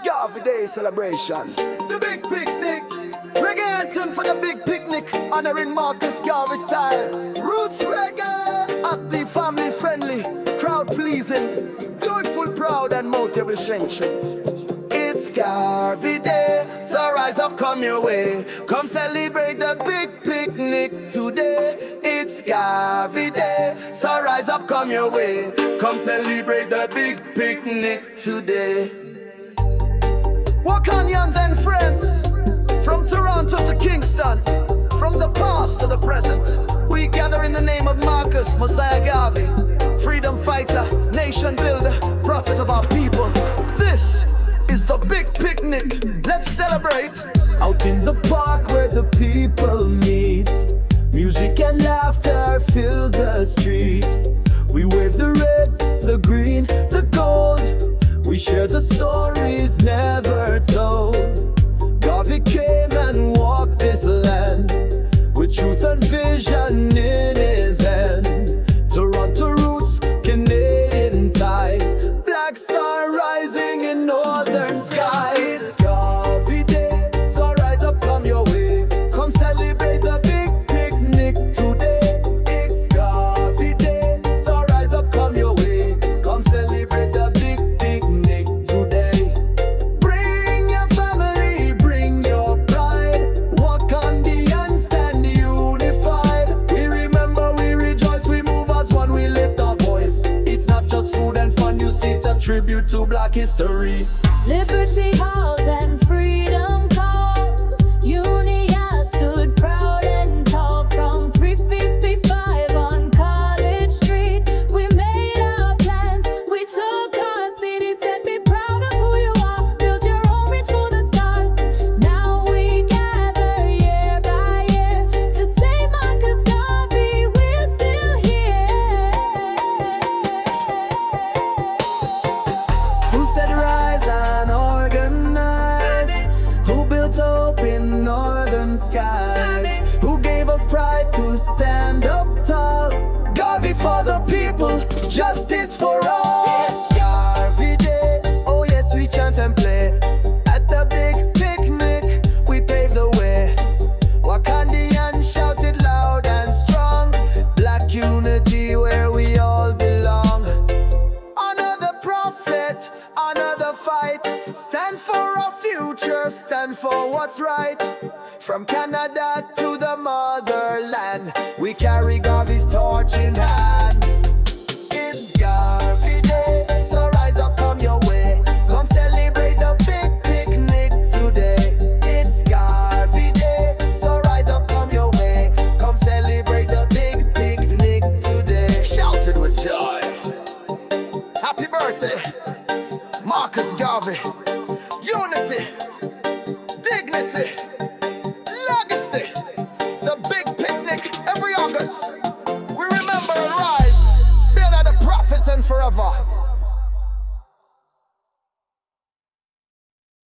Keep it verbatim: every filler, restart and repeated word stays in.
Garvey Day celebration. The big picnic. Reggae anthem for the big picnic. Honoring Marcus Garvey style. Roots reggae. Happy, family friendly. Crowd pleasing. Joyful, proud and motivation. It's Garvey Day, so rise up, come your way. Come celebrate the big picnic today. It's Garvey Day, so rise up, come your way. Come celebrate the big picnic today. Wakanians and friends, from Toronto to Kingston, from the past to the present, we gather in the name of Marcus Mosiah Garvey, freedom fighter, nation builder, prophet of our people. This is the big picnic. Let's celebrate. Out in the park where the people meet, music and laughter fill the street. We wave the red, the green, the gold. We share the stories never told. Garvey came and walked this land with truth and vision in his hand. Toronto roots, Canadian ties, Black Star rising in northern skies. It's Garvey Day, so rise up, come your way. Come celebrate the big picnic today. It's Garvey Day, so rise up, come your way. Come celebrate the big picnic today. Bring your family, bring your pride. Walk on the and stand unified. We remember, we rejoice, we move as one, we lift our voice. It's not just food and fun, you see, it's a tribute to Black history. Liberty House and freedom cause. Unia stood proud and tall from three fifty-five on College Street. We made our plans, we took our city, said be proud of who you are, build your own reach for the stars. Now we gather year by year to say Marcus Garvey, we're still here. Who said rise and organize? Who built hope in northern skies? Who gave us pride to stand up tall? Garvey for the people, justice for all. It's Garvey Day, oh yes, we chant and play. At the big picnic, we pave the way. Wakandian shouted loud and strong. Black unity where we all belong. Honor the prophet, honor the fight. Stand for our future, stand for what's right. From Canada to the motherland, we carry Garvey's torch in hand. It's Garvey Day, so rise up, come your way. Come celebrate the big picnic today. It's Garvey Day, so rise up, come your way. Come celebrate the big picnic today. Shouted with joy. Happy birthday, Marcus Garvey. Unity, dignity, legacy. The big picnic every August. We remember and rise. Build on the prophets and forever.